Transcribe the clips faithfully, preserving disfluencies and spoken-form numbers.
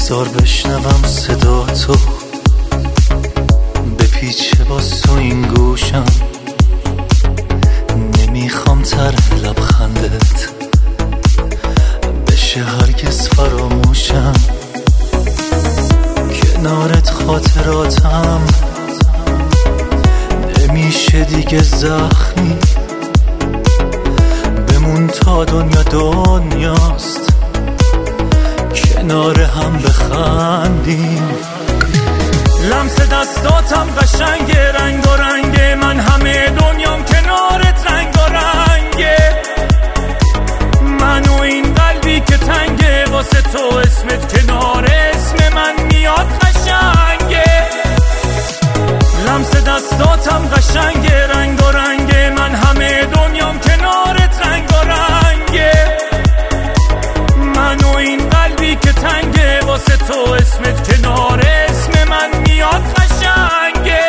بذار بشنوم صدا تو، بپیچه با تو این گوشم، نمیخوام طرح لبخندت بشه هرگز فراموشم. کنارت خاطراتم نمیشه دیگه زخمی، بمون تا دنیا دنیاست، کنار هم بخندیم. لمس دستاتم قشنگه، رنگ و رنگه، من همه دنیام کنارت رنگ و رنگه. من و این قلبی که تنگه، واسه تو اسمت کنار اسم من میاد قشنگه. لمس دستاتم قشنگه، رنگ و رنگه، من همه دنیام کنارت رنگ و رنگه. من و این قلبی که تنگه، واسه تو اسمت کنار اسم من میاد قشنگه.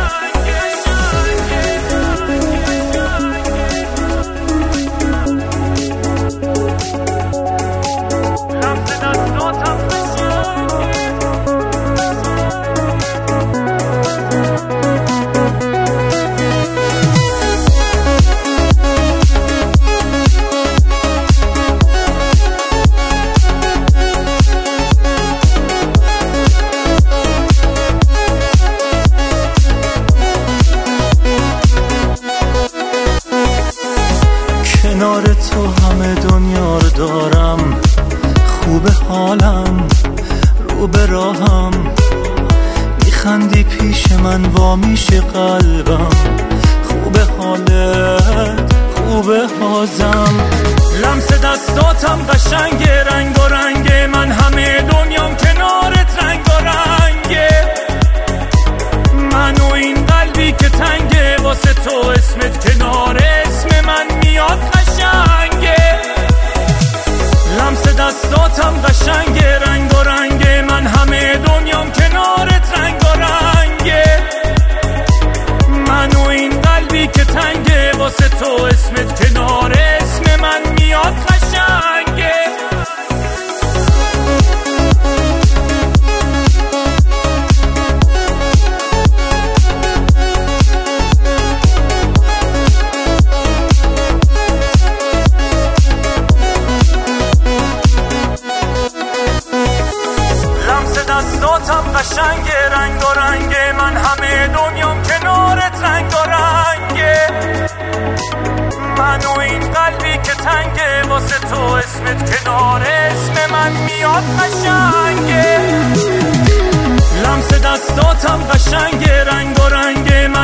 کنار تو همه دنیا رو دارم، خوب حالم رو به راهم، میخندی پیش من وا میشه قلبم، خوب حالت خوب حازم. لمس دستاتم قشنگه، رنگ و رنگه، من همه دنیام کنارت رنگ و رنگه. من و این قلبی که تنگه، واسه تو اسمت کنار اسم من میاد قشنگه. لمس دستاتم قشنگه، رنگ و رنگه، من همه دنیام کنارت رنگ و رنگه. من و این قلبی که تنگه، واسه تو اسمت کنار اسم من میاد قشنگه. دستاتم قشنگه، رنگ و رنگه، من همه دنیام کنارت رنگ و رنگه. من و این قلبی که تنگه، واسه تو اسمت کنار اسم من میاد قشنگه. لمس دستاتم قشنگه، رنگ و رنگه، من